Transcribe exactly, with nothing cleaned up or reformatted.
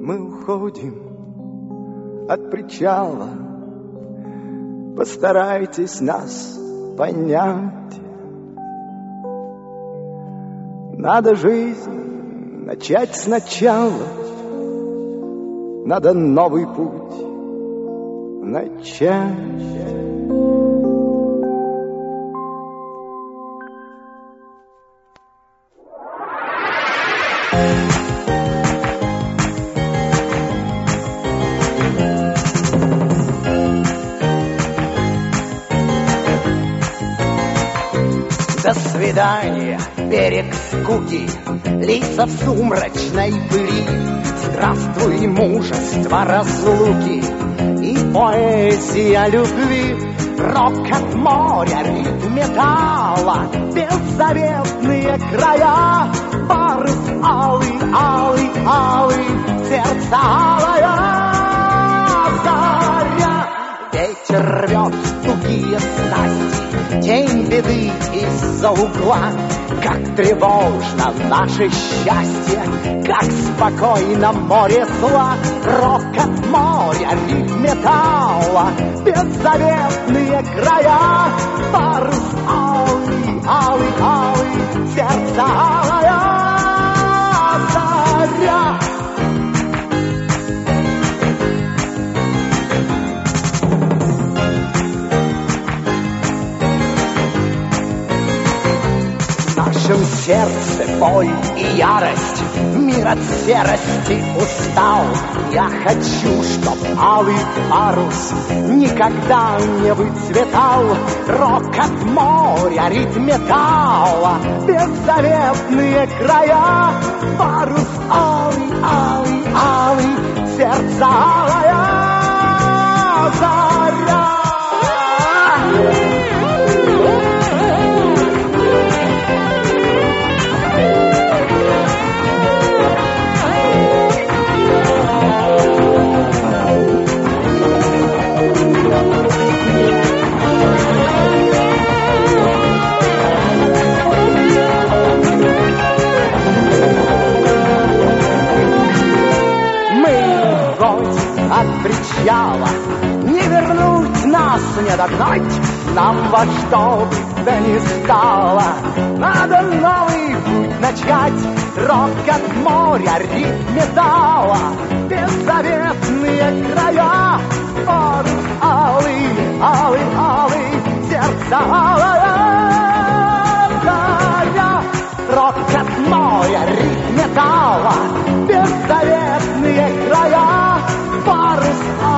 мы уходим от причала. Постарайтесь нас понять. Надо жизнь начать сначала. Надо новый путь начать. До свидания, берег скуки, лица в сумрачной пыли. Здравствуй, мужество разлуки и поэзия любви. Рокот моря, ритм металла, беззаветные края. Парус алый, алый, алый, сердце алая заря. Ветер рвет тугие снасти, тень беды из-за угла. Как тревожно наше счастье, как спокойно море зла. Рокот моря, ритм металла, беззаветные края. Парус алый, алый, алый, сердце алая заря. В нашем сердце боль и ярость, мир от серости устал. Я хочу, чтоб алый парус никогда не выцветал. Рокот моря, ритм металла, беззаветные края. Парус алый, алый, алый, сердце алая заря. От причала не вернуть нас, не догнать. Нам во что бы то ни стало, надо новый путь начать. Рокот моря, ритм металла, беззаветные края. Парус алый, алый, алый, сердце алая заря. Рокот моря, ритм металла, беззаветные края. Парус